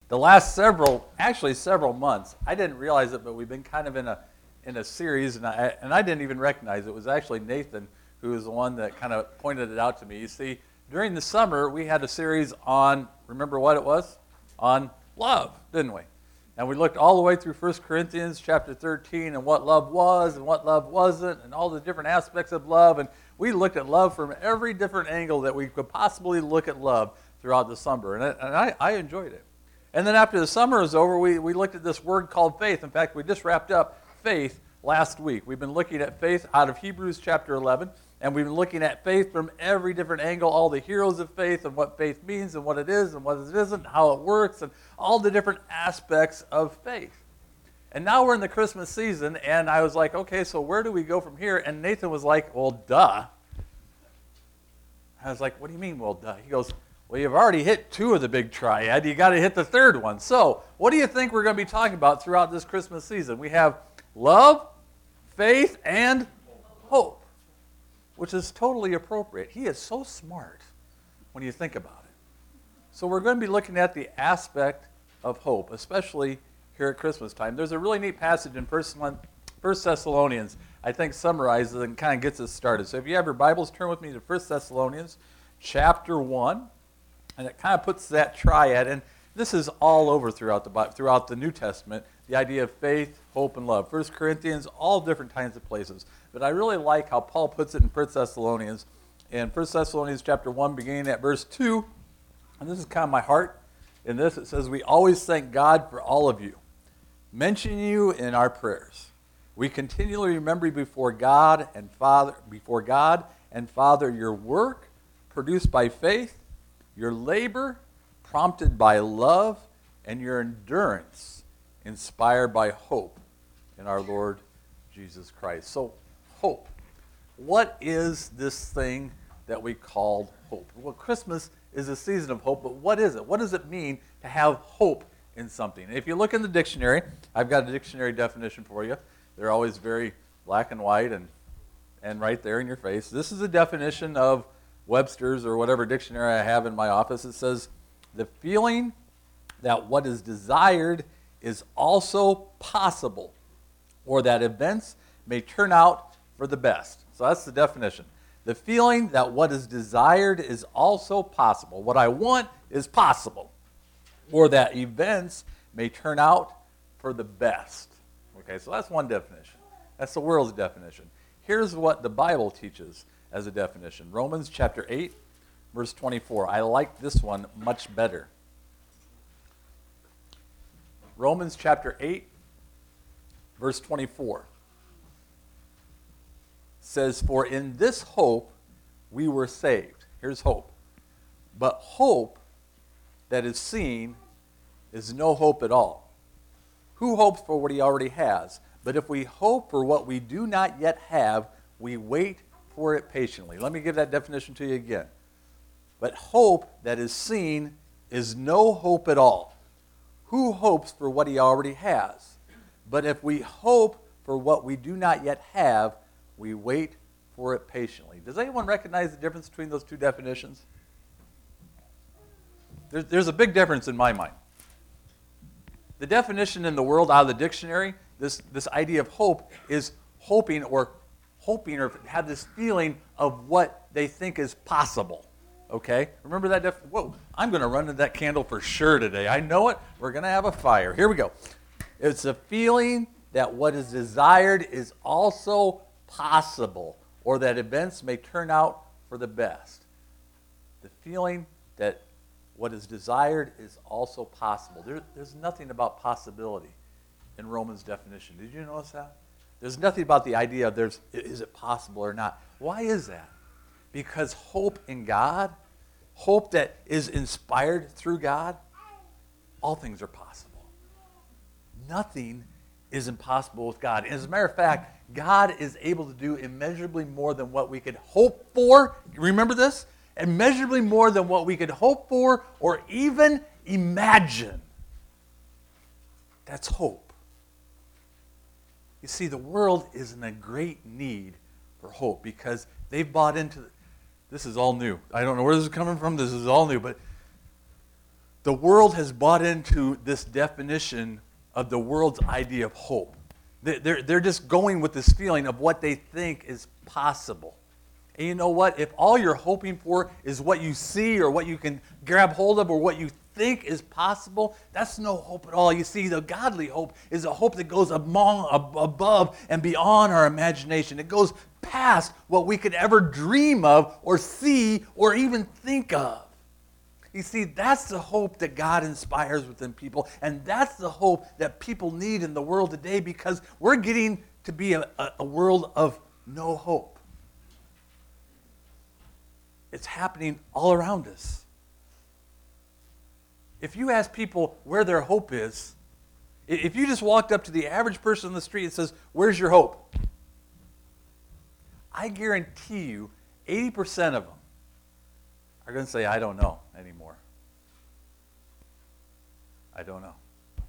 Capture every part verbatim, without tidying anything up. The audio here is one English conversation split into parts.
the last several, actually several months, I didn't realize it, but we've been kind of in a in a series, and I and I didn't even recognize it. It was actually Nathan who was the one that kind of pointed it out to me. You see, during the summer, we had a series on, remember what it was? On love, didn't we? And we looked all the way through First Corinthians chapter thirteen and what love was and what love wasn't and all the different aspects of love. And we looked at love from every different angle that we could possibly look at love throughout the summer. And I, and I, I enjoyed it. And then after the summer was over, we, we looked at this word called faith. In fact, we just wrapped up faith last week. We've been looking at faith out of Hebrews chapter eleven. And we've been looking at faith from every different angle, all the heroes of faith and what faith means and what it is and what it isn't, how it works, and all the different aspects of faith. And now we're in the Christmas season, and I was like, okay, so where do we go from here? And Nathan was like, well, duh. I was like, what do you mean, well, duh? He goes, well, you've already hit two of the big triad. You got to hit the third one. So what do you think we're going to be talking about throughout this Christmas season? We have love, faith, and hope, which is totally appropriate. He is so smart when you think about it. So we're going to be looking at the aspect of hope, especially here at Christmas time. There's a really neat passage in First Thessalonians, I think summarizes and kind of gets us started. So if you have your Bibles, turn with me to First Thessalonians chapter one, and it kind of puts that triad, and this is all over throughout the throughout the New Testament, the idea of faith, hope, and love. First Corinthians, all different kinds of places. But I really like how Paul puts it in First Thessalonians. In First Thessalonians chapter one, beginning at verse two, and this is kind of my heart. In this, it says, we always thank God for all of you, mention you in our prayers. We continually remember before God and Father, before God and Father, your work produced by faith, your labor prompted by love, and your endurance inspired by hope in our Lord Jesus Christ. So, hope. What is this thing that we call hope? Well, Christmas is a season of hope, but what is it? What does it mean to have hope in something? And if you look in the dictionary, I've got a dictionary definition for you. They're always very black and white and, and right there in your face. This is a definition of Webster's or whatever dictionary I have in my office. It says, the feeling that what is desired is also possible, or that events may turn out for the best. So that's the definition. The feeling that what is desired is also possible. What I want is possible. Or that events may turn out for the best. Okay, so that's one definition. That's the world's definition. Here's what the Bible teaches as a definition. Romans chapter eight, verse twenty-four. I like this one much better. Romans chapter eight, verse twenty-four. Says, for in this hope we were saved. Here's hope. But hope that is seen is no hope at all. Who hopes for what he already has? But if we hope for what we do not yet have, we wait for it patiently. Let me give that definition to you again. But hope that is seen is no hope at all. Who hopes for what he already has? But if we hope for what we do not yet have, we wait for it patiently. Does anyone recognize the difference between those two definitions? There's, there's a big difference in my mind. The definition in the world out of the dictionary, this, this idea of hope, is hoping or hoping or have this feeling of what they think is possible. Okay? Remember that definition? Whoa, I'm going to run into that candle for sure today. I know it. We're going to have a fire. Here we go. It's a feeling that what is desired is also possible, or that events may turn out for the best. The feeling that what is desired is also possible. There, there's nothing about possibility in Romans' definition. Did you notice that? There's nothing about the idea of there's, is it possible or not. Why is that? Because hope in God, hope that is inspired through God, all things are possible. Nothing is impossible with God. And as a matter of fact, God is able to do immeasurably more than what we could hope for. Remember this? Immeasurably more than what we could hope for or even imagine. That's hope. You see, the world is in a great need for hope because they've bought into, this is all new. I don't know where this is coming from. This is all new, but the world has bought into this definition of the world's idea of hope. They're, they're just going with this feeling of what they think is possible. And you know what? If all you're hoping for is what you see or what you can grab hold of or what you think is possible, that's no hope at all. You see, the godly hope is a hope that goes among, above and beyond our imagination. It goes past what we could ever dream of or see or even think of. You see, that's the hope that God inspires within people, and that's the hope that people need in the world today, because we're getting to be a, a, a world of no hope. It's happening all around us. If you ask people where their hope is, if you just walked up to the average person on the street and says, "Where's your hope?" I guarantee you eighty percent of them are going to say, "I don't know anymore. I don't know.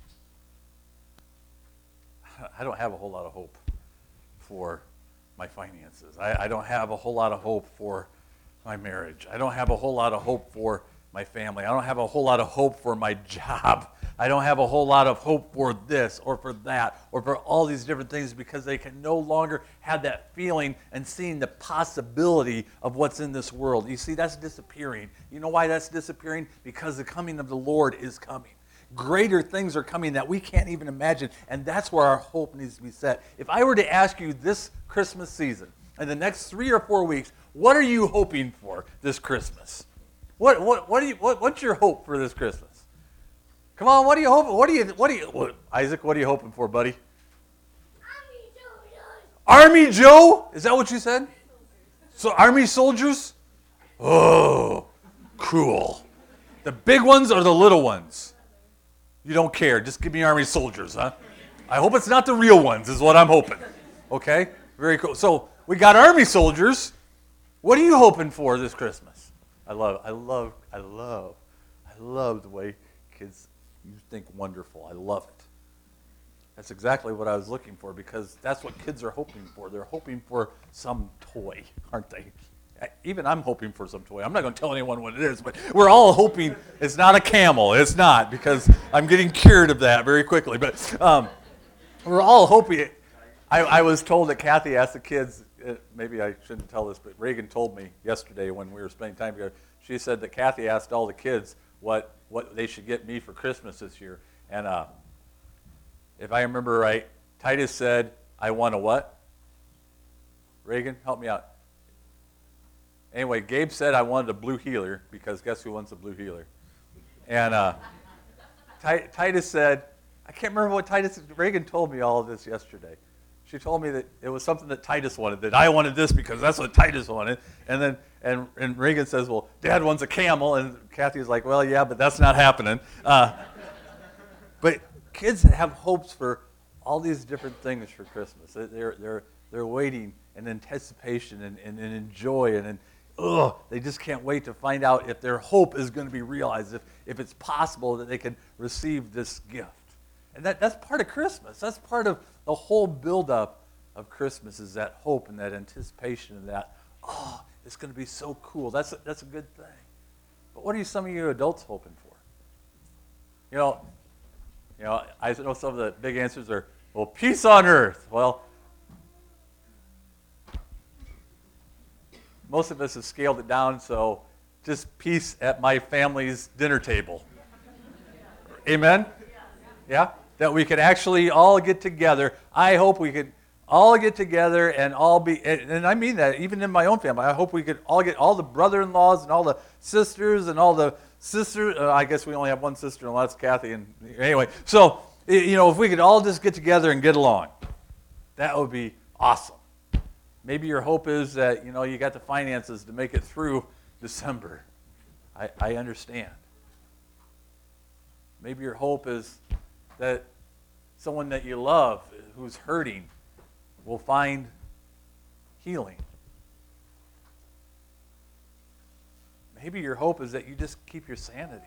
I don't have a whole lot of hope for my finances. I, I don't have a whole lot of hope for my marriage. I don't have a whole lot of hope for my family. I don't have a whole lot of hope for my job. I don't have a whole lot of hope for this or for that or for all these different things," because they can no longer have that feeling and seeing the possibility of what's in this world. You see, that's disappearing. You know why that's disappearing? Because the coming of the Lord is coming. Greater things are coming that we can't even imagine, and that's where our hope needs to be set. If I were to ask you this Christmas season, in the next three or four weeks, what are you hoping for this Christmas? What what what do you what, what's your hope for this Christmas? Come on, what do you hope? What do you what do you what, Isaac? What are you hoping for, buddy? Army Joe. Army Joe? Is that what you said? So Army soldiers? Oh, cool. The big ones or the little ones? You don't care. Just give me Army soldiers, huh? I hope it's not the real ones, is what I'm hoping. Okay? Very cool. So we got Army soldiers. What are you hoping for this Christmas? I love, I love, I love, I love the way kids, you think wonderful. I love it. That's exactly what I was looking for, because that's what kids are hoping for. They're hoping for some toy, aren't they? Even I'm hoping for some toy. I'm not going to tell anyone what it is, but we're all hoping it's not a camel. It's not, because I'm getting cured of that very quickly. But um, we're all hoping. I, I was told that Kathy asked the kids, uh, maybe I shouldn't tell this, but Reagan told me yesterday when we were spending time together, she said that Kathy asked all the kids what, what they should get me for Christmas this year. And uh, if I remember right, Titus said, "I want a what?" Reagan, help me out. Anyway, Gabe said I wanted a blue healer, because guess who wants a blue healer? And uh, T- Titus said, I can't remember what Titus, Reagan told me all of this yesterday. She told me that it was something that Titus wanted, that I wanted this because that's what Titus wanted. And then and, and Reagan says, well, Dad wants a camel. And Kathy's like, well, yeah, but that's not happening. Uh, but kids have hopes for all these different things for Christmas. They're, they're, they're waiting in anticipation and, and, and in joy and in Ugh, they just can't wait to find out if their hope is going to be realized, if, if it's possible that they can receive this gift. And that, that's part of Christmas. That's part of the whole buildup of Christmas, is that hope and that anticipation and that, oh, it's going to be so cool. That's a, that's a good thing. But what are you, some of you adults hoping for? You know, you know, I know some of the big answers are, well, peace on earth. Well, most of us have scaled it down, so just peace at my family's dinner table. Amen? Yeah? That we could actually all get together. I hope we could all get together and all be, and, and I mean that even in my own family. I hope we could all get, all the brother-in-laws and all the sisters and all the sisters. Uh, I guess we only have one sister-in-law, that's Kathy. And anyway, so, you know, if we could all just get together and get along, that would be awesome. Maybe your hope is that, you know, you got the finances to make it through December. I, I understand. Maybe your hope is that someone that you love who's hurting will find healing. Maybe your hope is that you just keep your sanity.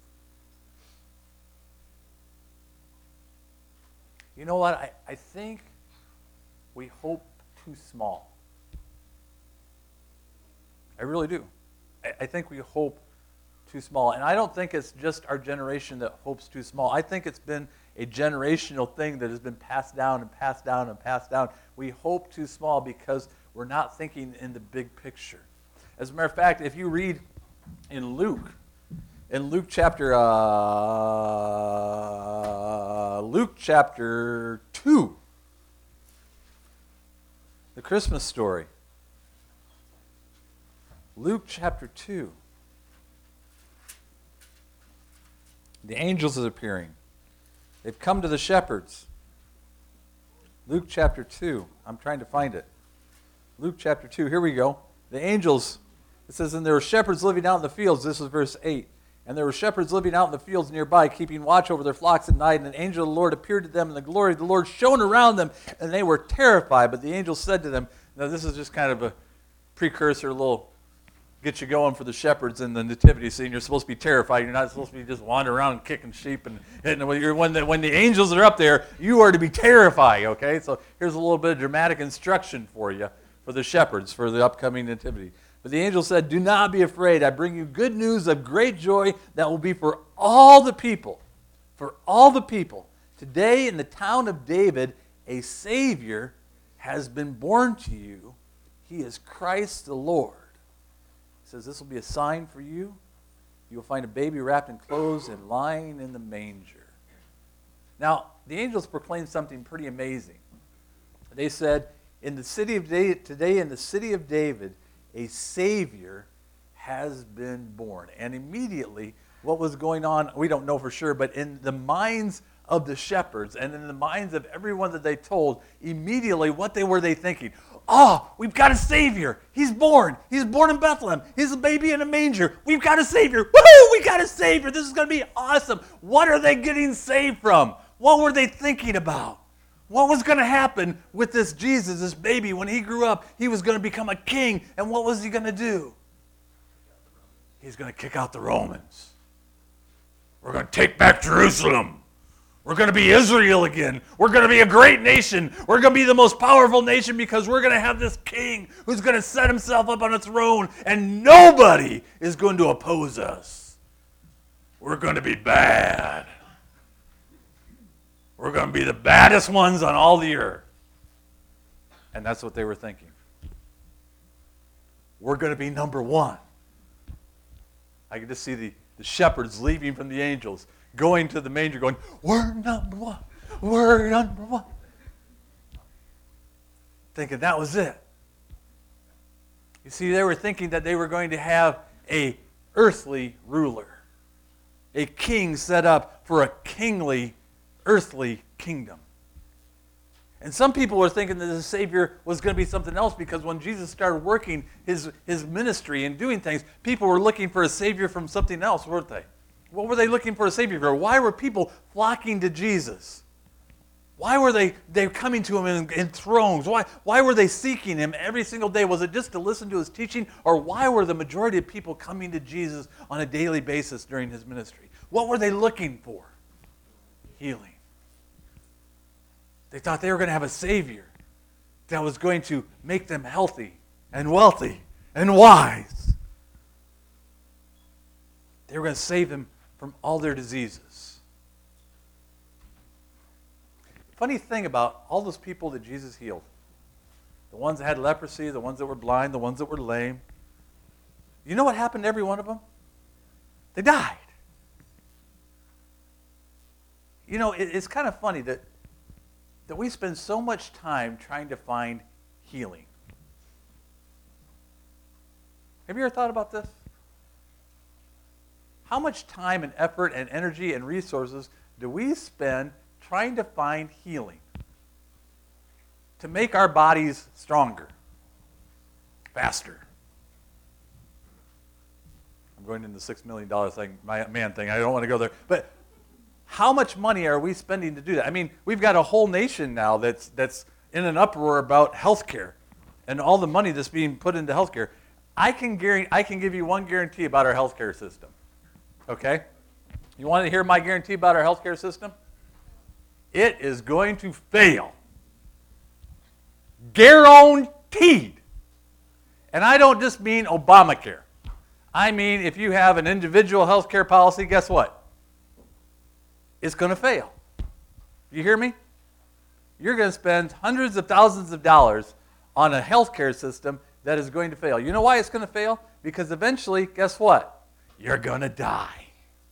You know what? I, I think we hope too small. I really do. I, I think we hope too small. And I don't think it's just our generation that hopes too small. I think it's been a generational thing that has been passed down and passed down and passed down. We hope too small because we're not thinking in the big picture. As a matter of fact, if you read in Luke, in Luke chapter uh, Luke chapter two, the Christmas story. Luke chapter two. The angels is appearing. They've come to the shepherds. Luke chapter two. I'm trying to find it. Luke chapter two. Here we go. The angels, it says, and there were shepherds living out in the fields. This is verse eight. And there were shepherds living out in the fields nearby, keeping watch over their flocks at night. And an angel of the Lord appeared to them, and the glory of the Lord shone around them, and they were terrified. But the angel said to them, now this is just kind of a precursor, a little get you going for the shepherds in the nativity scene. You're supposed to be terrified. You're not supposed to be just wandering around kicking sheep. And, and when, you're, when, the, when the angels are up there, you are to be terrified, okay? So here's a little bit of dramatic instruction for you, for the shepherds, for the upcoming nativity. But the angel said, do not be afraid. I bring you good news of great joy that will be for all the people. For all the people. Today in the town of David, a Savior has been born to you. He is Christ the Lord. He says, this will be a sign for you. You will find a baby wrapped in clothes and lying in the manger. Now, the angels proclaimed something pretty amazing. They said, in the city of David, today in the city of David, a Savior has been born. And immediately, what was going on, we don't know for sure, but in the minds of the shepherds and in the minds of everyone that they told, immediately, what they were they thinking? Oh, we've got a Savior. He's born. He's born in Bethlehem. He's a baby in a manger. We've got a Savior. Woohoo! We got a Savior. This is going to be awesome. What are they getting saved from? What were they thinking about? What was going to happen with this Jesus, this baby, when he grew up? He was going to become a king, and what was he going to do? He's going to kick out the Romans. We're going to take back Jerusalem. We're going to be Israel again. We're going to be a great nation. We're going to be the most powerful nation because we're going to have this king who's going to set himself up on a throne, and nobody is going to oppose us. We're going to be bad. We're going to be the baddest ones on all the earth. And that's what they were thinking. We're going to be number one. I can just see the, the shepherds leaving from the angels, going to the manger, going, we're number one. We're number one. Thinking that was it. You see, they were thinking that they were going to have a earthly ruler, a king set up for a kingly earthly kingdom. And some people were thinking that the Savior was going to be something else because when Jesus started working his, his ministry and doing things, people were looking for a Savior from something else, weren't they? What were they looking for a Savior for? Why were people flocking to Jesus? Why were they, they coming to him in, in thrones? Why, why were they seeking him every single day? Was it just to listen to his teaching? Or why were the majority of people coming to Jesus on a daily basis during his ministry? What were they looking for? Healing. They thought they were going to have a Savior that was going to make them healthy and wealthy and wise. They were going to save them from all their diseases. Funny thing about all those people that Jesus healed, the ones that had leprosy, the ones that were blind, the ones that were lame, you know what happened to every one of them? They died. You know, it, it's kind of funny that that we spend so much time trying to find healing. Have you ever thought about this? How much time and effort and energy and resources do we spend trying to find healing? To make our bodies stronger, faster. I'm going into the six million dollars thing, my man thing. I don't want to go there. But how much money are we spending to do that? I mean, we've got a whole nation now that's that's in an uproar about health care and all the money that's being put into health care. I can guarantee, I can give you one guarantee about our health care system. Okay? You want to hear my guarantee about our health care system? It is going to fail. Guaranteed. And I don't just mean Obamacare. I mean, if you have an individual health care policy, guess what? It's going to fail. You hear me? You're going to spend hundreds of thousands of dollars on a health care system that is going to fail. You know why it's going to fail? Because eventually, guess what? You're going to die.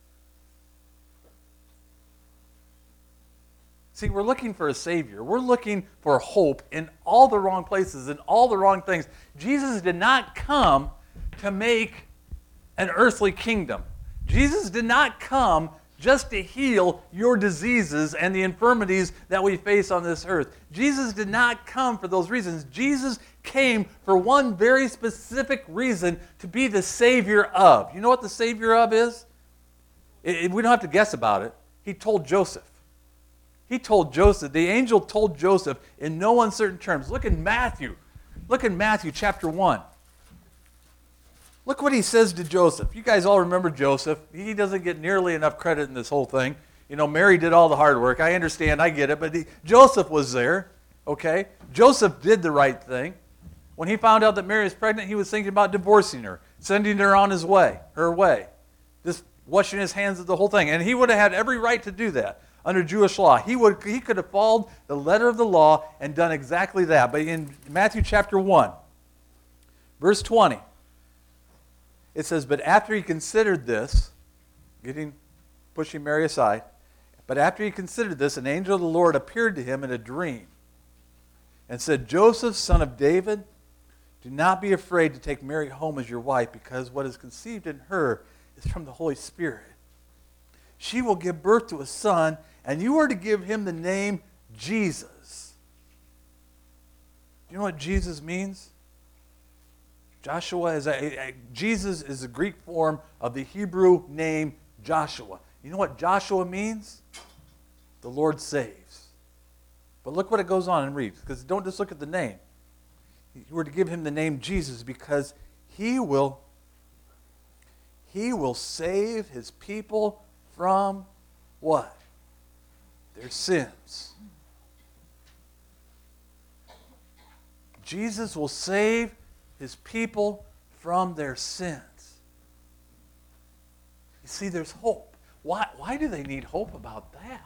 See, we're looking for a Savior. We're looking for hope in all the wrong places, in all the wrong things. Jesus did not come to make an earthly kingdom. Jesus did not come just to heal your diseases and the infirmities that we face on this earth. Jesus did not come for those reasons. Jesus came for one very specific reason, to be the Savior of. You know what the Savior of is? It, it, we don't have to guess about it. He told Joseph. He told Joseph, the angel told Joseph in no uncertain terms. Look in Matthew. Look in Matthew chapter one. Look what he says to Joseph. You guys all remember Joseph. He doesn't get nearly enough credit in this whole thing. You know, Mary did all the hard work. I understand, I get it. But he, Joseph was there, okay? Joseph did the right thing. When he found out that Mary was pregnant, he was thinking about divorcing her, sending her on his way, her way, just washing his hands of the whole thing. And he would have had every right to do that under Jewish law. He would, he could have followed the letter of the law and done exactly that. But in Matthew chapter one, verse twenty, it says, but after he considered this, getting, pushing Mary aside, but after he considered this, an angel of the Lord appeared to him in a dream and said, Joseph, son of David, do not be afraid to take Mary home as your wife, because what is conceived in her is from the Holy Spirit. She will give birth to a son, and you are to give him the name Jesus. Do you know what Jesus means? Joshua is a, a, Jesus is the Greek form of the Hebrew name Joshua. You know what Joshua means? The Lord saves. But look what it goes on and reads, because don't just look at the name. You were to give him the name Jesus because he will, he will save his people from what? Their sins. Jesus will save his people from their sins. You see, there's hope. Why, why do they need hope about that?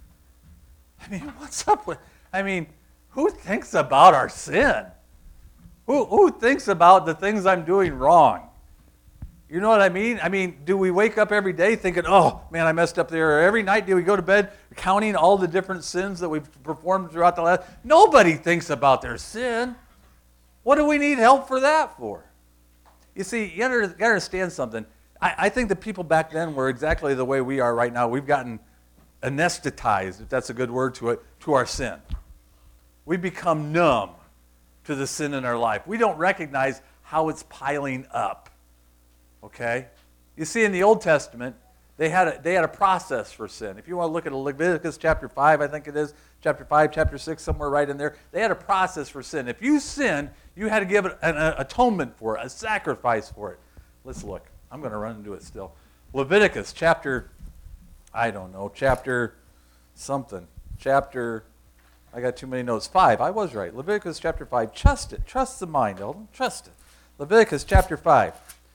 I mean, what's up with, I mean, who thinks about our sin? Who, who thinks about the things I'm doing wrong? You know what I mean? I mean, do we wake up every day thinking, oh, man, I messed up there? Or every night do we go to bed counting all the different sins that we've performed throughout the last? Nobody thinks about their sin. What do we need help for that for? You see, you got to understand something. I, I think the people back then were exactly the way we are right now. We've gotten anesthetized, if that's a good word to it, to our sin. We become numb to the sin in our life. We don't recognize how it's piling up. Okay? You see, in the Old Testament, they had a, they had a process for sin. If you want to look at Leviticus chapter five, I think it is, chapter five, chapter six, somewhere right in there, they had a process for sin. If you sinned, you had to give an, an atonement for it, a sacrifice for it. Let's look. I'm going to run into it still. Leviticus chapter, I don't know, chapter something. Chapter, I got too many notes. Five, I was right. Leviticus chapter five. Trust it. Trust the mind, Eldon. Trust it. Leviticus chapter five.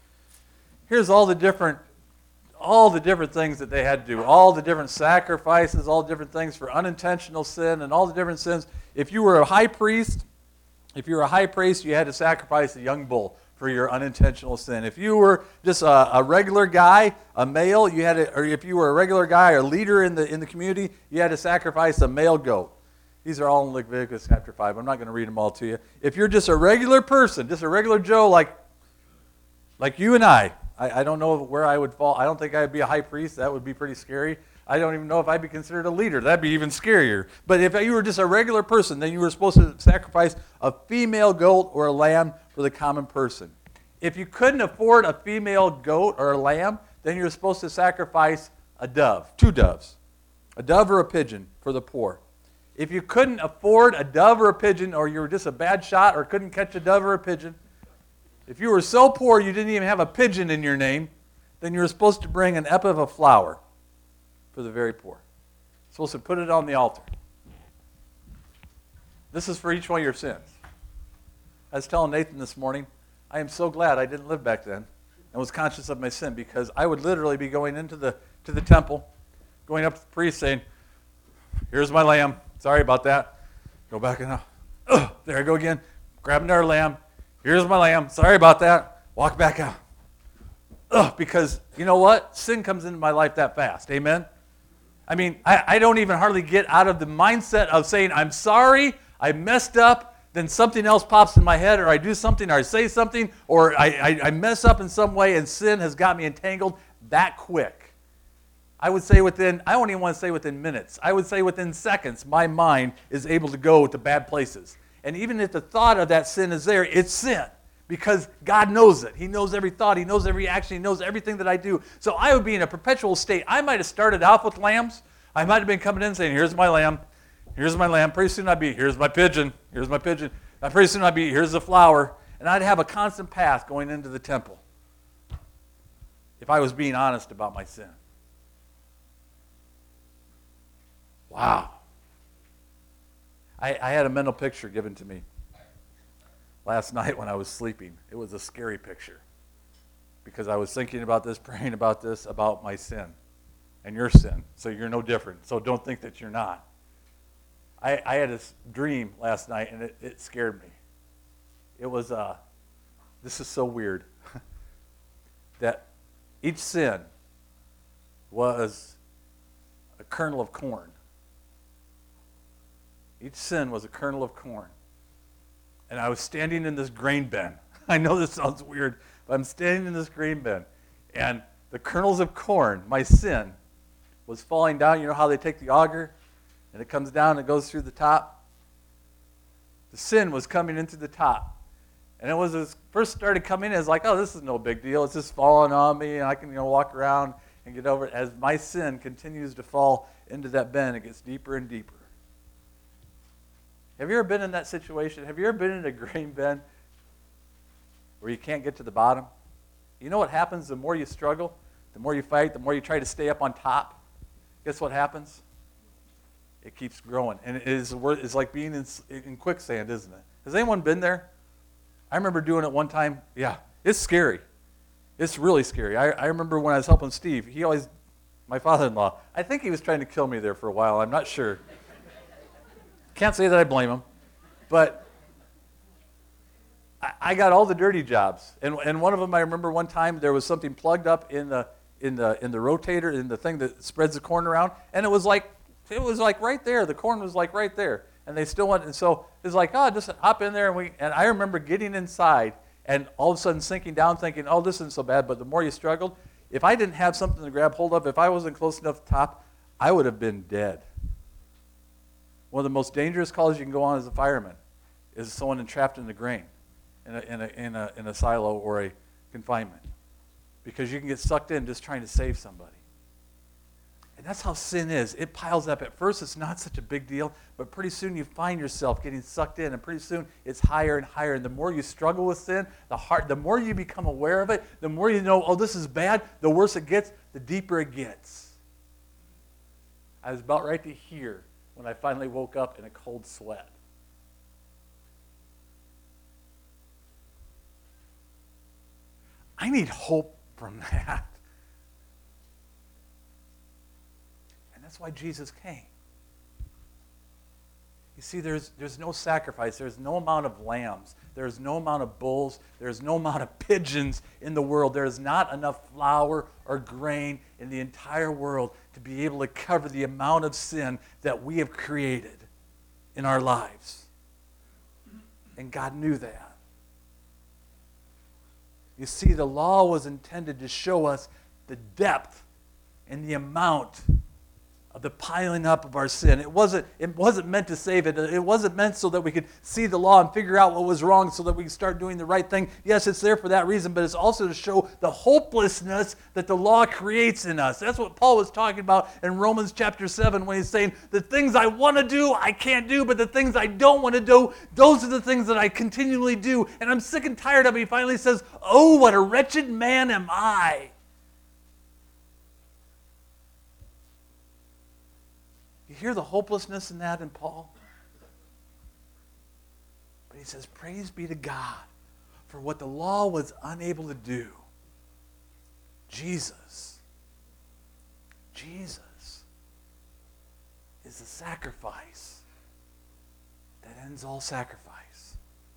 Here's all the different all the different things that they had to do, all the different sacrifices, all the different things for unintentional sin and all the different sins. If you were a high priest, if you were a high priest, you had to sacrifice a young bull for your unintentional sin. If you were just a, a regular guy, a male, you had to, or if you were a regular guy or leader in the in the community, you had to sacrifice a male goat. These are all in Leviticus chapter five. I'm not going to read them all to you. If you're just a regular person, just a regular Joe like like you and I, I, I don't know where I would fall. I don't think I'd be a high priest. That would be pretty scary. I don't even know if I'd be considered a leader. That'd be even scarier. But if you were just a regular person, then you were supposed to sacrifice a female goat or a lamb for the common person. If you couldn't afford a female goat or a lamb, then you were supposed to sacrifice a dove, two doves, a dove or a pigeon for the poor. If you couldn't afford a dove or a pigeon, or you were just a bad shot or couldn't catch a dove or a pigeon, if you were so poor you didn't even have a pigeon in your name, then you were supposed to bring an ephah of flour for the very poor. You're supposed to put it on the altar. This is for each one of your sins. I was telling Nathan this morning, I am so glad I didn't live back then. and was conscious of my sin, because I would literally be going into the to the temple, going up to the priest saying, here's my lamb. Sorry about that. Go back in. Oh, there I go again. Grab another lamb. Here's my lamb. Sorry about that. Walk back out. Ugh, because you know what? Sin comes into my life that fast. Amen? I mean, I, I don't even hardly get out of the mindset of saying, I'm sorry, I messed up, then something else pops in my head, or I do something, or I say something, or I, I, I mess up in some way, and sin has got me entangled that quick. I would say within, I don't even want to say within minutes, I would say within seconds, my mind is able to go to bad places. And even if the thought of that sin is there, it's sin. Because God knows it. He knows every thought. He knows every action. He knows everything that I do. So I would be in a perpetual state. I might have started off with lambs. I might have been coming in saying, here's my lamb. Here's my lamb. Pretty soon I'd be, here's my pigeon. Here's my pigeon. And pretty soon I'd be, here's the flower. And I'd have a constant path going into the temple if I was being honest about my sin. Wow. I, I had a mental picture given to me last night when I was sleeping. It was a scary picture because I was thinking about this, praying about this, about my sin and your sin. So you're no different. So don't think that you're not. I, I had this dream last night, and it, it scared me. It was, uh, this is so weird, that each sin was a kernel of corn. Each sin was a kernel of corn. And I was standing in this grain bin. I know this sounds weird, but I'm standing in this grain bin. And the kernels of corn, my sin, was falling down. You know how they take the auger, and it comes down and goes through the top? The sin was coming in through the top. And it was, as first started coming in, it was like, oh, this is no big deal. It's just falling on me, and I can you know walk around and get over it. As my sin continues to fall into that bin, it gets deeper and deeper. Have you ever been in that situation? Have you ever been in a grain bin where you can't get to the bottom? You know what happens the more you struggle, the more you fight, the more you try to stay up on top? Guess what happens? It keeps growing. And it is, it's like being in, in quicksand, isn't it? Has anyone been there? I remember doing it one time. Yeah, it's scary. It's really scary. I, I remember when I was helping Steve, he always, my father-in-law, I think he was trying to kill me there for a while. I'm not sure. Can't say that I blame him, but I, I got all the dirty jobs, and and one of them I remember one time there was something plugged up in the in the in the rotator, in the thing that spreads the corn around, and it was like it was like right there. The corn was like right there, and they still went, and so it's like, oh, just hop in there, and we and I remember getting inside and all of a sudden sinking down, thinking, oh, this isn't so bad. But the more you struggled, if I didn't have something to grab hold of, if I wasn't close enough to the top, I would have been dead. One of the most dangerous calls you can go on as a fireman is someone entrapped in the grain, in a, in a, in a, in a silo or a confinement, because you can get sucked in just trying to save somebody. And that's how sin is. It piles up. At first, it's not such a big deal, but pretty soon you find yourself getting sucked in, and pretty soon it's higher and higher. And the more you struggle with sin, the hard, the more you become aware of it, the more you know, oh, this is bad, the worse it gets, the deeper it gets. I was about right to here when I finally woke up in a cold sweat. I need hope from that. And that's why Jesus came. You see, there's, there's no sacrifice. There's no amount of lambs. There's no amount of bulls. There's no amount of pigeons in the world. There's not enough flour or grain in the entire world to be able to cover the amount of sin that we have created in our lives. And God knew that. You see, the law was intended to show us the depth and the amount of the piling up of our sin. It wasn't, it wasn't meant to save it. It wasn't meant so that we could see the law and figure out what was wrong so that we could start doing the right thing. Yes, it's there for that reason, but it's also to show the hopelessness that the law creates in us. That's what Paul was talking about in Romans chapter seven when he's saying, the things I want to do, I can't do, but the things I don't want to do, those are the things that I continually do. And I'm sick and tired of it. He finally says, oh, what a wretched man am I. You hear the hopelessness in that in Paul? But he says, praise be to God for what the law was unable to do. Jesus. Jesus is the sacrifice that ends all sacrifice.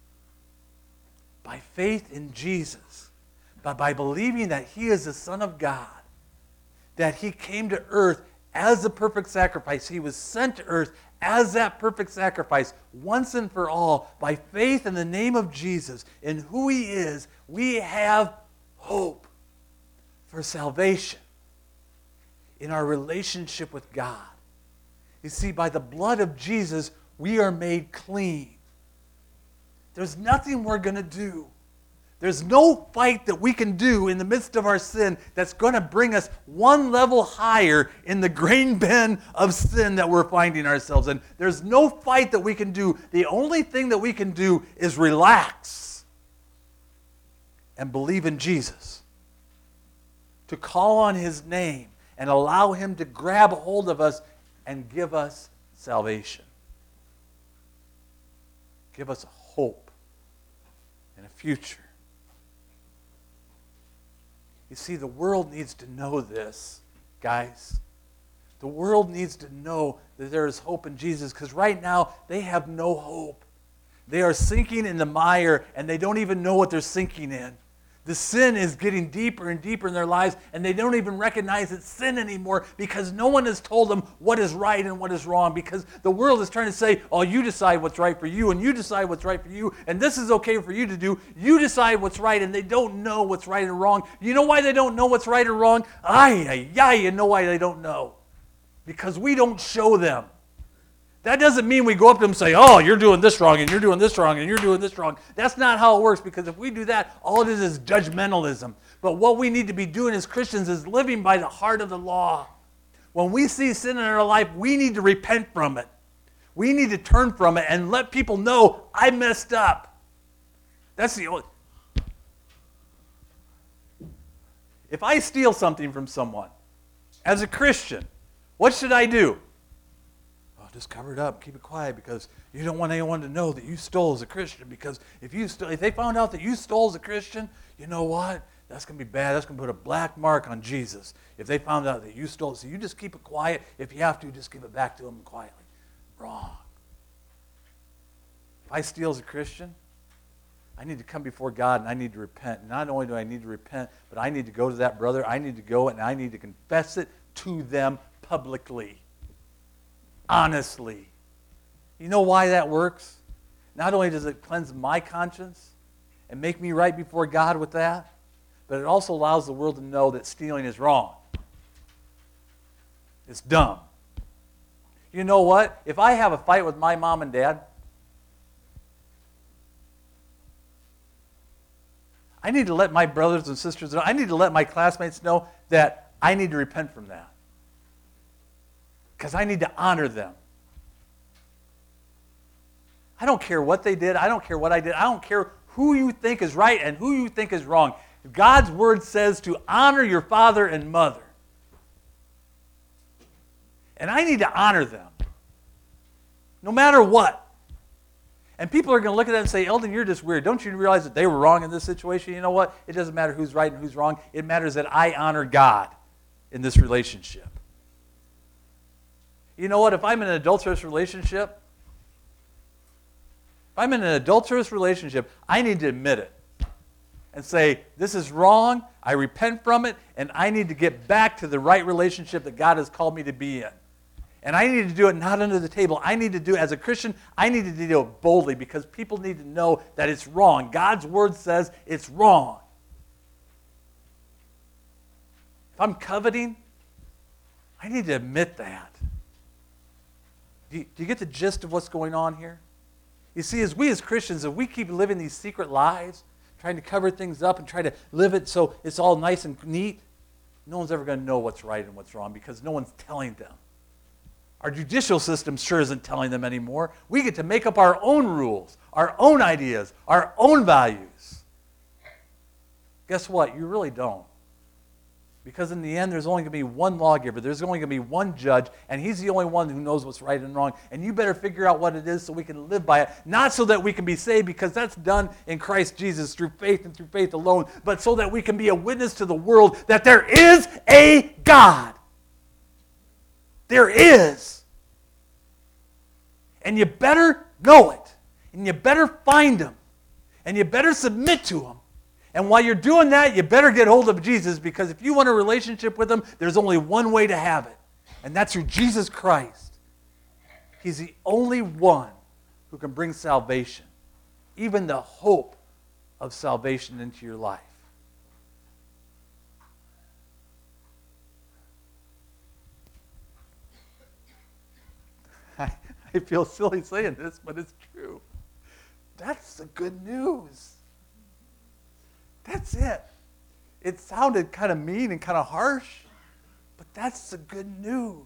By faith in Jesus, but by believing that he is the Son of God, that he came to earth as the perfect sacrifice. He was sent to earth as that perfect sacrifice once and for all. By faith in the name of Jesus, in who he is, we have hope for salvation in our relationship with God. You see, by the blood of Jesus, we are made clean. There's nothing we're going to do. There's no fight that we can do in the midst of our sin that's going to bring us one level higher in the grain bin of sin that we're finding ourselves in. There's no fight that we can do. The only thing that we can do is relax and believe in Jesus, to call on his name and allow him to grab hold of us and give us salvation. Give us hope and a future. You see, the world needs to know this, guys. The world needs to know that there is hope in Jesus, because right now they have no hope. They are sinking in the mire, and they don't even know what they're sinking in. The sin is getting deeper and deeper in their lives, and they don't even recognize it's sin anymore because no one has told them what is right and what is wrong, because the world is trying to say, oh, you decide what's right for you, and you decide what's right for you, and this is okay for you to do. You decide what's right, and they don't know what's right and wrong. You know why they don't know what's right or wrong? Ay, ay, ay, you know why they don't know. Because we don't show them. That doesn't mean we go up to them and say, oh, you're doing this wrong, and you're doing this wrong, and you're doing this wrong. That's not how it works, because if we do that, all it is is judgmentalism. But what we need to be doing as Christians is living by the heart of the law. When we see sin in our life, we need to repent from it. We need to turn from it and let people know, I messed up. That's the only... If I steal something from someone, as a Christian, what should I do? Just cover it up, keep it quiet, because you don't want anyone to know that you stole as a Christian. Because if you st- if they found out that you stole as a Christian, you know what? That's going to be bad. That's going to put a black mark on Jesus. If they found out that you stole, so you just keep it quiet. If you have to, just give it back to them quietly. Wrong. If I steal as a Christian, I need to come before God and I need to repent. Not only do I need to repent, but I need to go to that brother. I need to go and I need to confess it to them publicly. Honestly. You know why that works? Not only does it cleanse my conscience and make me right before God with that, but it also allows the world to know that stealing is wrong. It's dumb. You know what? If I have a fight with my mom and dad, I need to let my brothers and sisters know, I need to let my classmates know that I need to repent from that. Because I need to honor them. I don't care what they did. I don't care what I did. I don't care who you think is right and who you think is wrong. God's word says to honor your father and mother. And I need to honor them. No matter what. And people are going to look at that and say, Eldon, you're just weird. Don't you realize that they were wrong in this situation? You know what? It doesn't matter who's right and who's wrong. It matters that I honor God in this relationship. You know what? If I'm in an adulterous relationship, if I'm in an adulterous relationship, I need to admit it and say, this is wrong, I repent from it, and I need to get back to the right relationship that God has called me to be in. And I need to do it not under the table. I need to do it as a Christian, I need to do it boldly, because people need to know that it's wrong. God's word says it's wrong. If I'm coveting, I need to admit that. Do you, do you get the gist of what's going on here? You see, as we as Christians, if we keep living these secret lives, trying to cover things up and try to live it so it's all nice and neat, no one's ever going to know what's right and what's wrong, because no one's telling them. Our judicial system sure isn't telling them anymore. We get to make up our own rules, our own ideas, our own values. Guess what? You really don't. Because in the end, there's only going to be one lawgiver. There's only going to be one judge, and he's the only one who knows what's right and wrong. And you better figure out what it is so we can live by it. Not so that we can be saved, because that's done in Christ Jesus through faith and through faith alone, but so that we can be a witness to the world that there is a God. There is. And you better know it. And you better find him. And you better submit to him. And while you're doing that, you better get hold of Jesus, because if you want a relationship with him, there's only one way to have it. And that's through Jesus Christ. He's the only one who can bring salvation, even the hope of salvation into your life. I, I feel silly saying this, but it's true. That's the good news. That's it. It sounded kind of mean and kind of harsh, but that's the good news.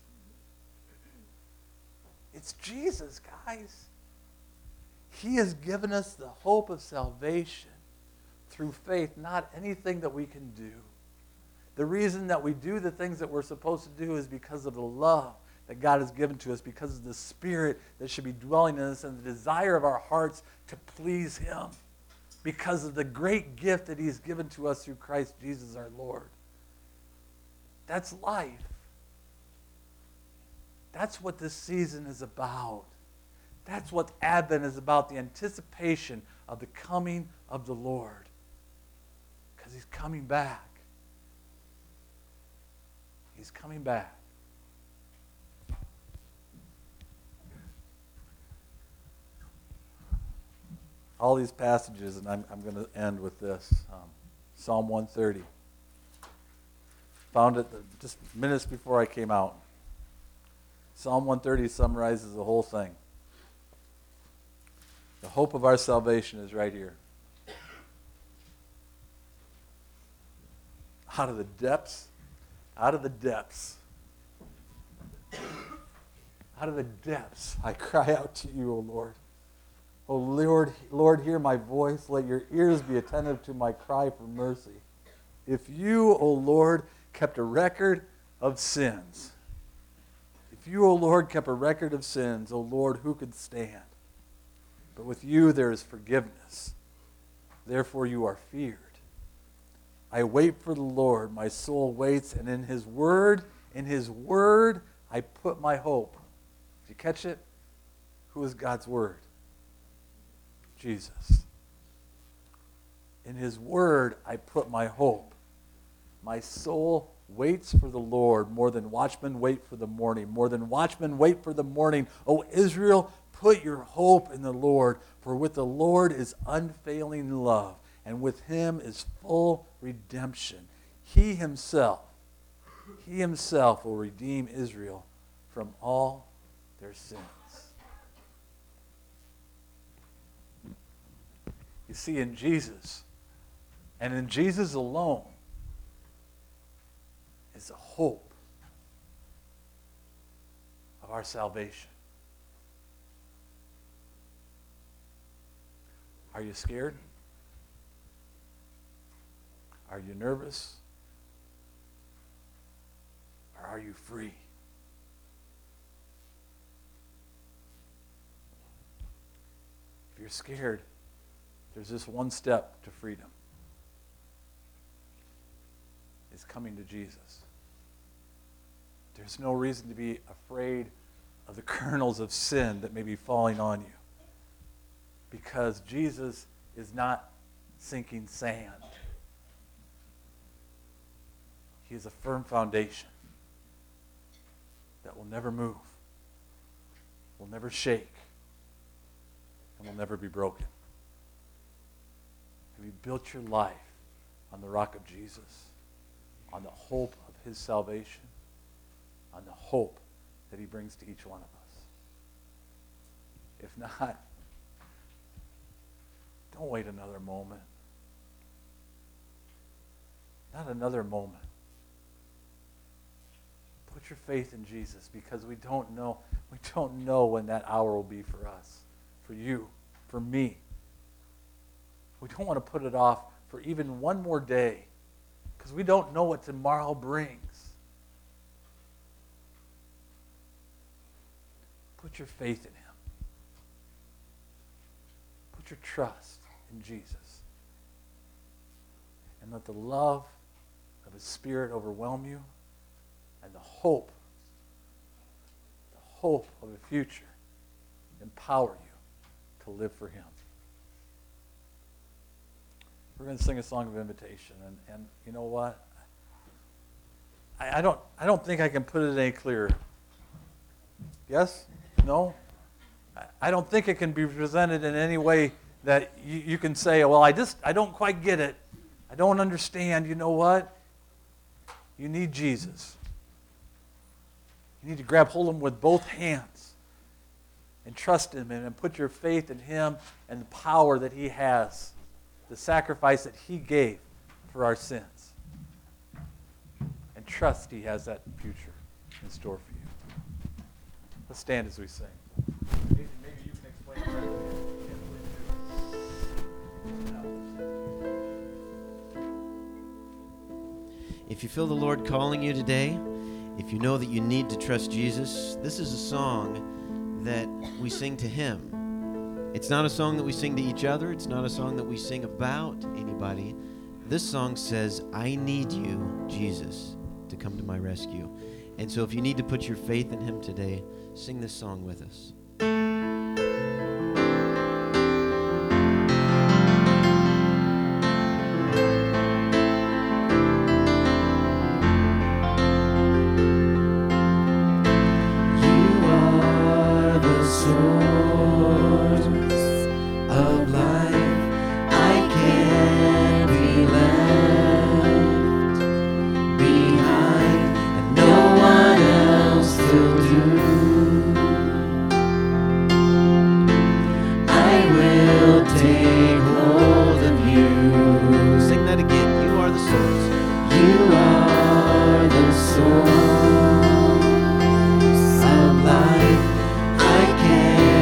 It's Jesus, guys. He has given us the hope of salvation through faith, not anything that we can do. The reason that we do the things that we're supposed to do is because of the love that God has given to us, because of the Spirit that should be dwelling in us, and the desire of our hearts to please him, because of the great gift that he's given to us through Christ Jesus our Lord. That's life. That's what this season is about. That's what Advent is about, the anticipation of the coming of the Lord. Because he's coming back. He's coming back. All these passages, and I'm, I'm going to end with this. Um, Psalm one thirty. Found it the, just minutes before I came out. Psalm one thirty summarizes the whole thing. The hope of our salvation is right here. Out of the depths, out of the depths, out of the depths, I cry out to you, O Lord. O Lord, Lord, hear my voice. Let your ears be attentive to my cry for mercy. If you, O Lord, kept a record of sins, if you, O Lord, kept a record of sins, O Lord, who could stand? But with you there is forgiveness. Therefore you are feared. I wait for the Lord. My soul waits, and in his word, in his word, I put my hope. Did you catch it? Who is God's word? Jesus. In his word, I put my hope. My soul waits for the Lord more than watchmen wait for the morning. More than watchmen wait for the morning. O Israel, put your hope in the Lord, for with the Lord is unfailing love, and with him is full redemption. He himself, he himself will redeem Israel from all their sins. You see, in Jesus, and in Jesus alone, is the hope of our salvation. Are you scared? Are you nervous? Or are you free? If you're scared, there's just one step to freedom. It's coming to Jesus. There's no reason to be afraid of the kernels of sin that may be falling on you, because Jesus is not sinking sand. He is a firm foundation that will never move, will never shake, and will never be broken. Have you built your life on the rock of Jesus, on the hope of his salvation, on the hope that he brings to each one of us? If not, don't wait another moment. Not another moment. Put your faith in Jesus, because we don't know, we don't know when that hour will be for us, for you, for me. We don't want to put it off for even one more day, because we don't know what tomorrow brings. Put your faith in him. Put your trust in Jesus. And let the love of his Spirit overwhelm you, and the hope, the hope of a future empower you to live for him. We're going to sing a song of invitation, and, and you know what? I, I don't I don't think I can put it any clearer. Yes? No? I, I don't think it can be presented in any way that you, you can say, well, I just I don't quite get it. I don't understand. You know what? You need Jesus. You need to grab hold of him with both hands and trust in him and put your faith in him and the power that he has, the sacrifice that he gave for our sins. And trust he has that future in store for you. Let's stand as we sing. Maybe, maybe you can explain that. If you feel the Lord calling you today, if you know that you need to trust Jesus, this is a song that we sing to him. It's not a song that we sing to each other. It's not a song that we sing about anybody. This song says, I need you, Jesus, to come to my rescue. And so if you need to put your faith in him today, sing this song with us. Source of life, I can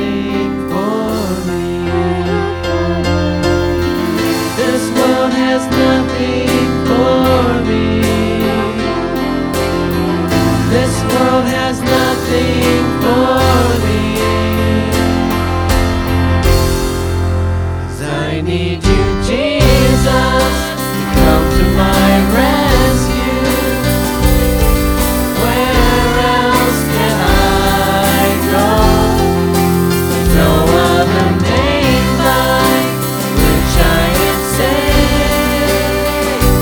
nothing for me. This world has nothing for me. This world has nothing for me. 'Cause I need you, Jesus, to come to my rescue. Where else can I go? There's no other name by which I am saved.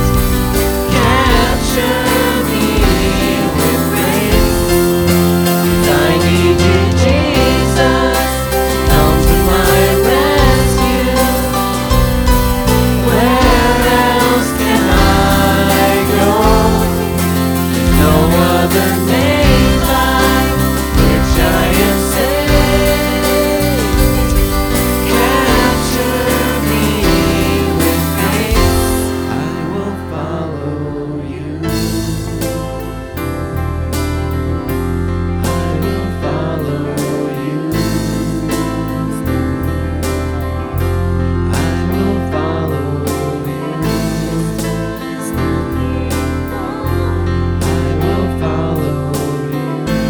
Capture me with grace. 'Cause I need you, Jesus, come to my rescue. Where else can I go? There's no other name by which I am saved. Capture me with grace. I will follow you. I will follow you. I will follow you. I will follow you.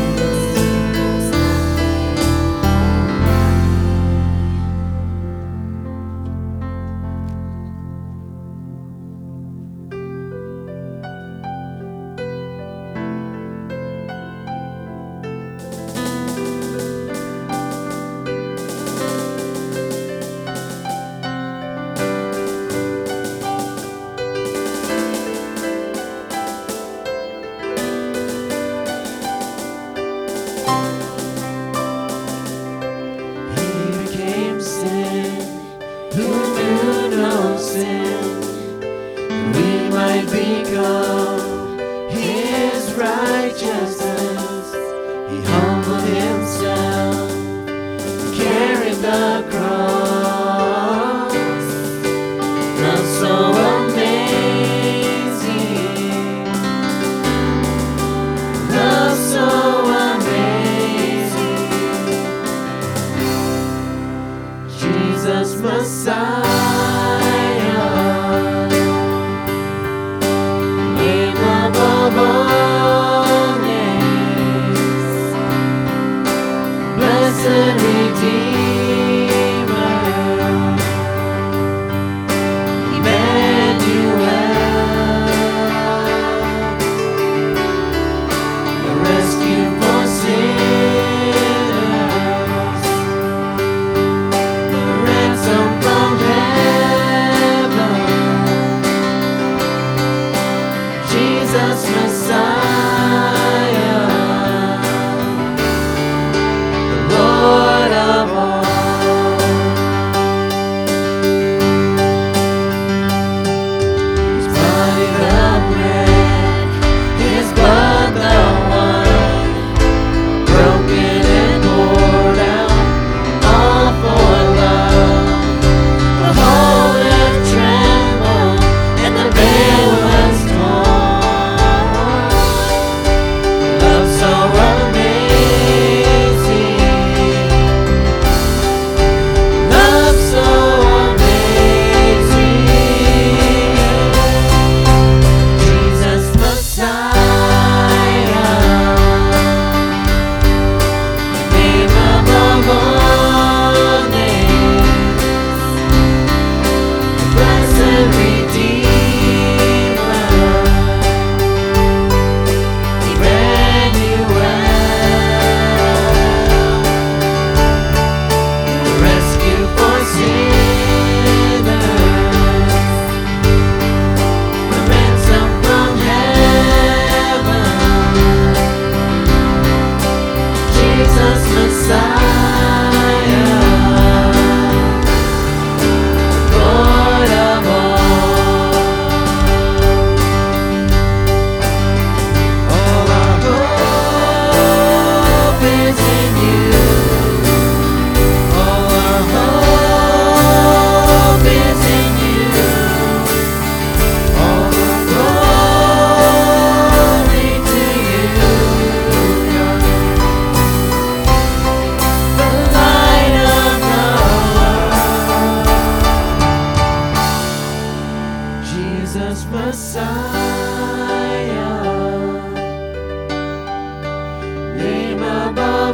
He became sin, who knew no sin, that we might become his righteousness. He humbled himself, carried the cross. Love so amazing, love so amazing. Jesus Messiah, name above all names, blessed Redeemer, Emmanuel, the rescue for sinners, the ransom from heaven. Jesus Messiah, the Lord of all.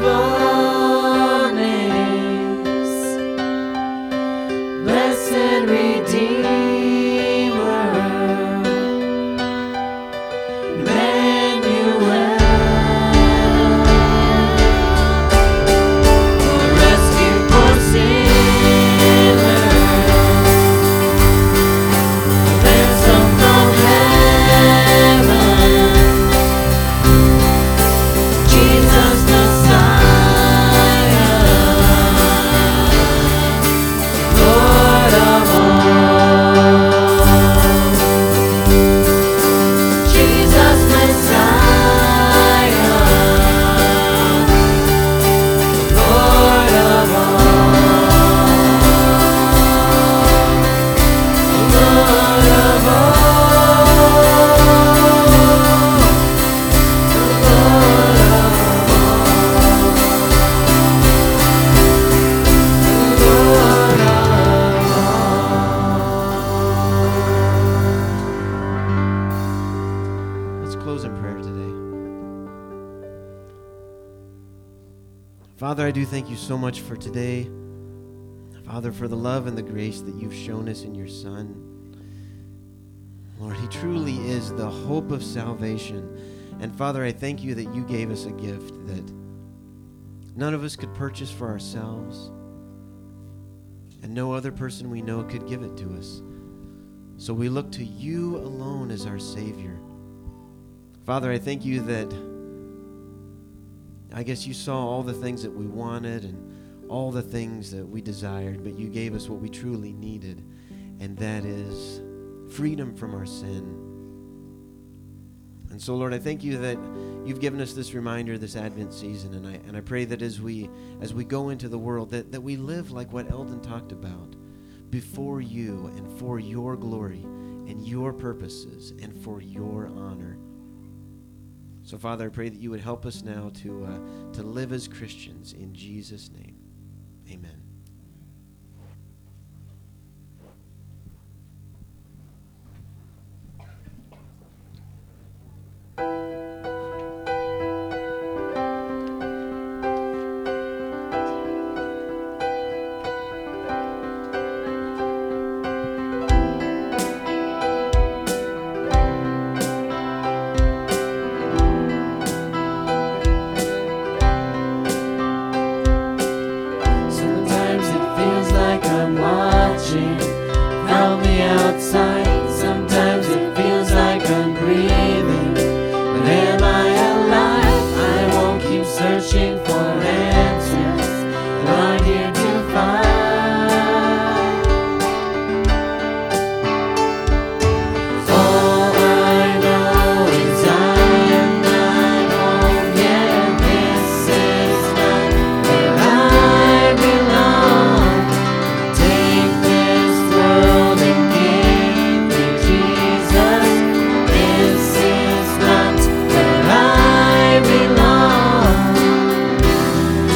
wonderful names, blessed Redeemer, Emmanuel, rescue for sinners, ransom from heaven, Jesus Messiah, Lord of all. Jesus Messiah, Lord of all. Lord of Let's close in prayer today. Father, I do thank you so much for today. Father, for the love and the grace that you've shown us in your Son. Lord, he truly is the hope of salvation. And Father, I thank you that you gave us a gift that none of us could purchase for ourselves, and no other person we know could give it to us. So we look to you alone as our Savior. Father, I thank you that I guess you saw all the things that we wanted and all the things that we desired, but you gave us what we truly needed, and that is freedom from our sin. And so, Lord, I thank you that you've given us this reminder this Advent season, and I and I pray that as we as we go into the world, that, that we live like what Eldon talked about, before you and for your glory and your purposes and for your honor. So, Father, I pray that you would help us now to uh, to live as Christians in Jesus' name. Amen. Sometimes it feels like I'm watching from the outside. Sometimes it feels like I'm breathing. But am I alive? I won't keep searching for answers that aren't here to find. All I know is I am not home yet. This is not where I belong. Take this world and give me Jesus. This is not where I belong.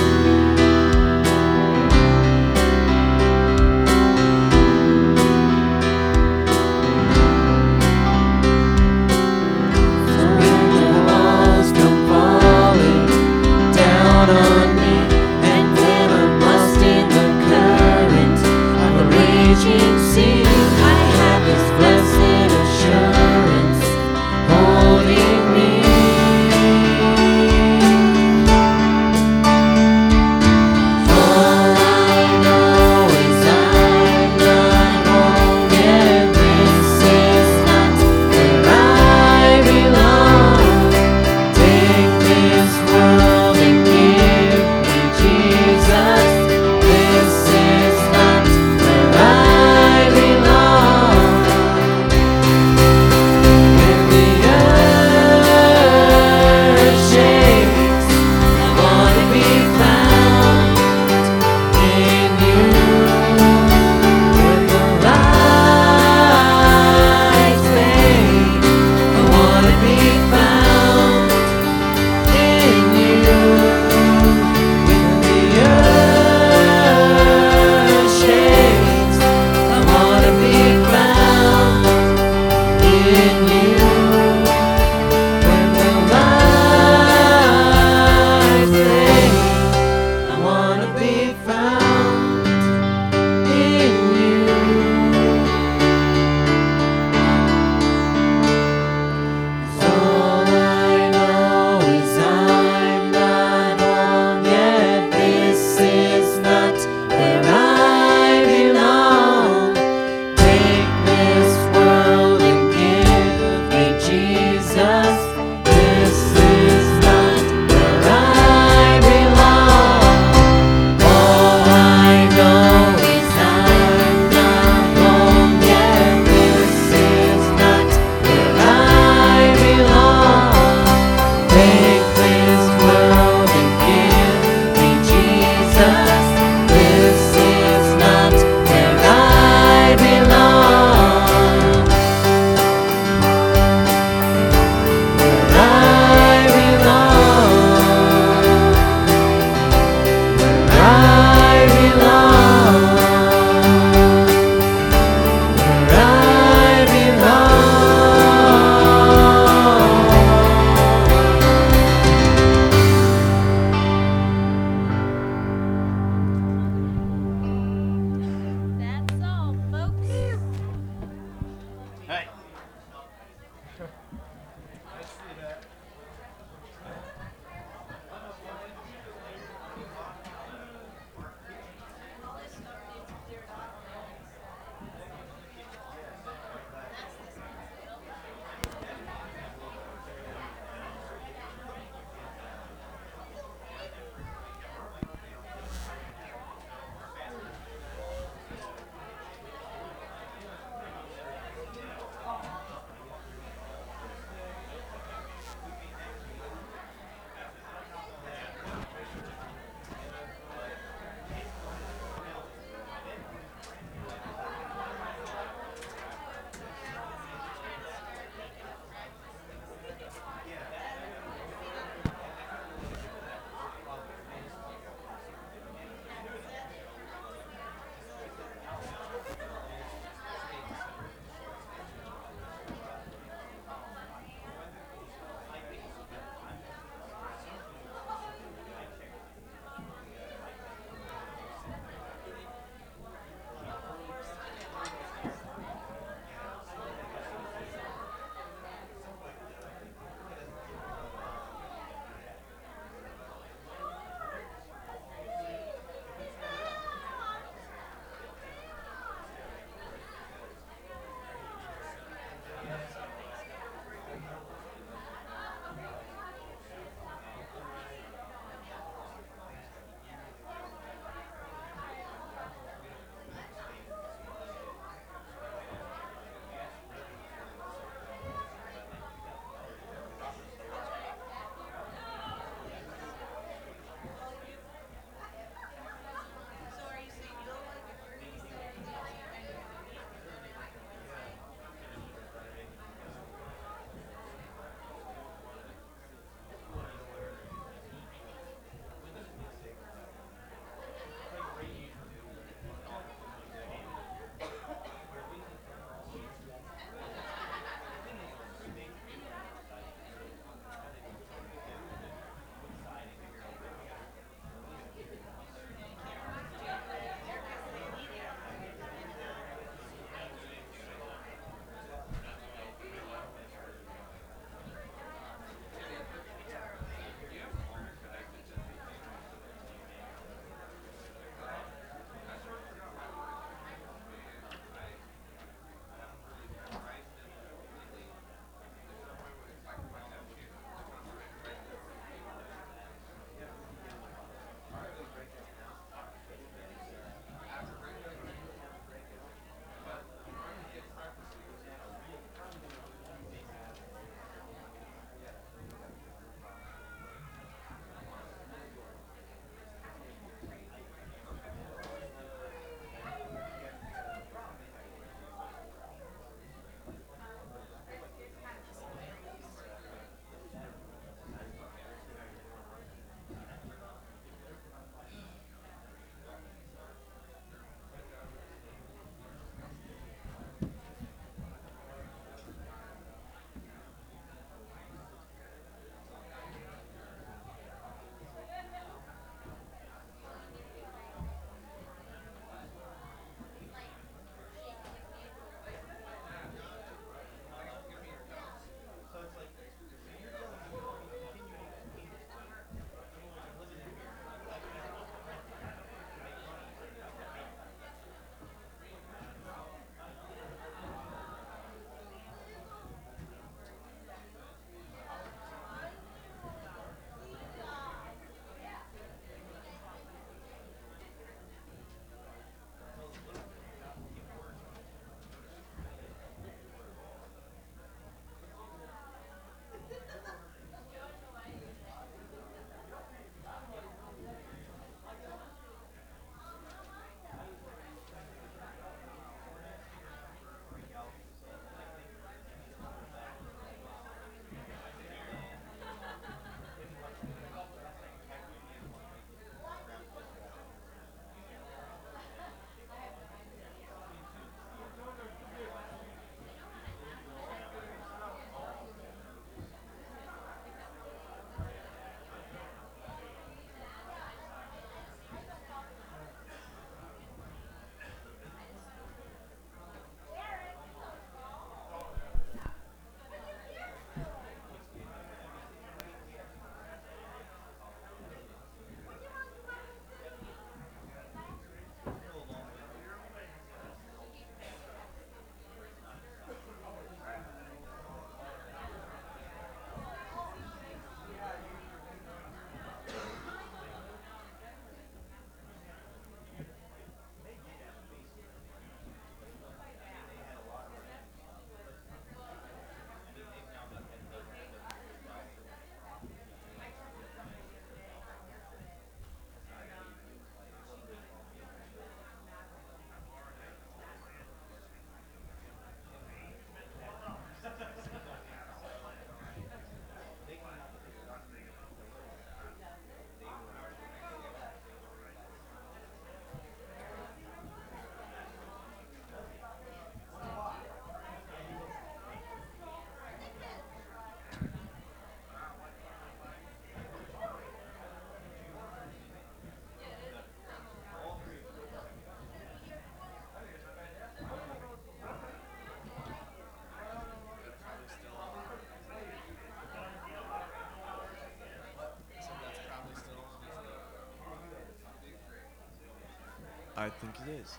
I think it is.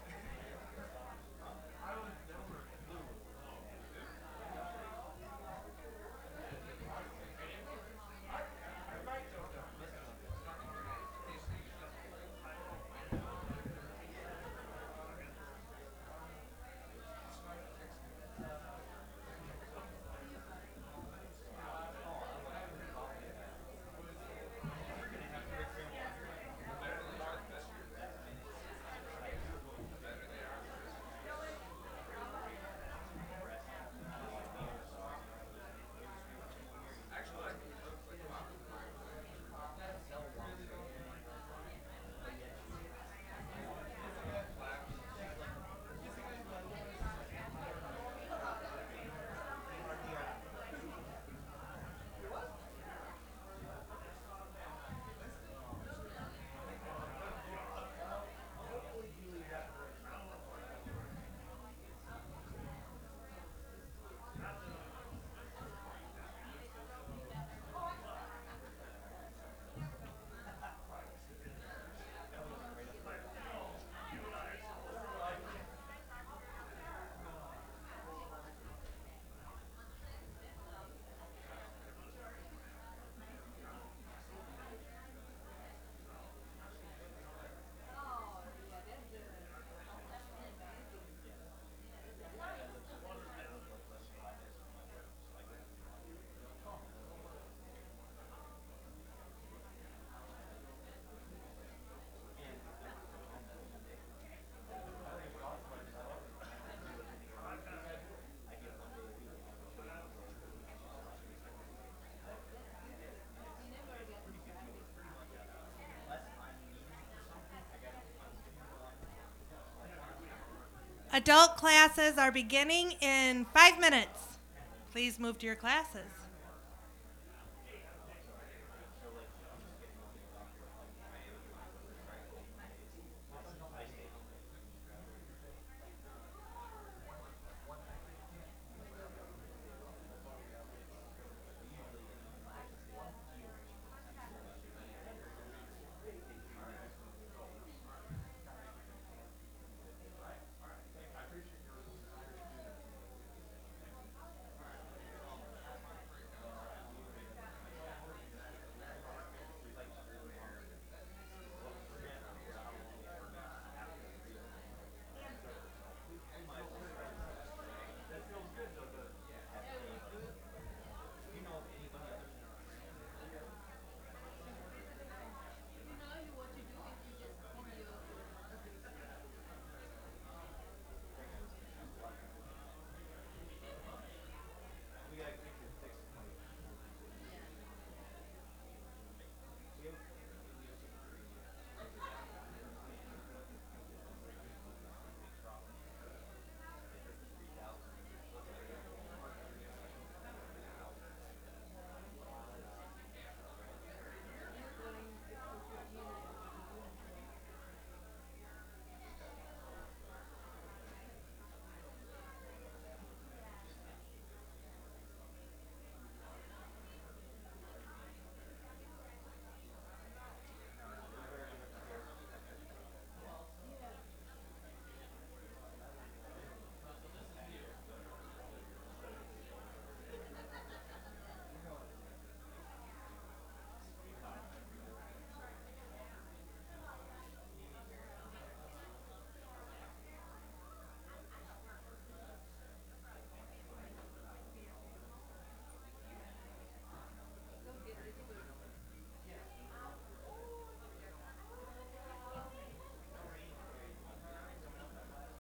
Adult classes are beginning in five minutes. Please move to your classes.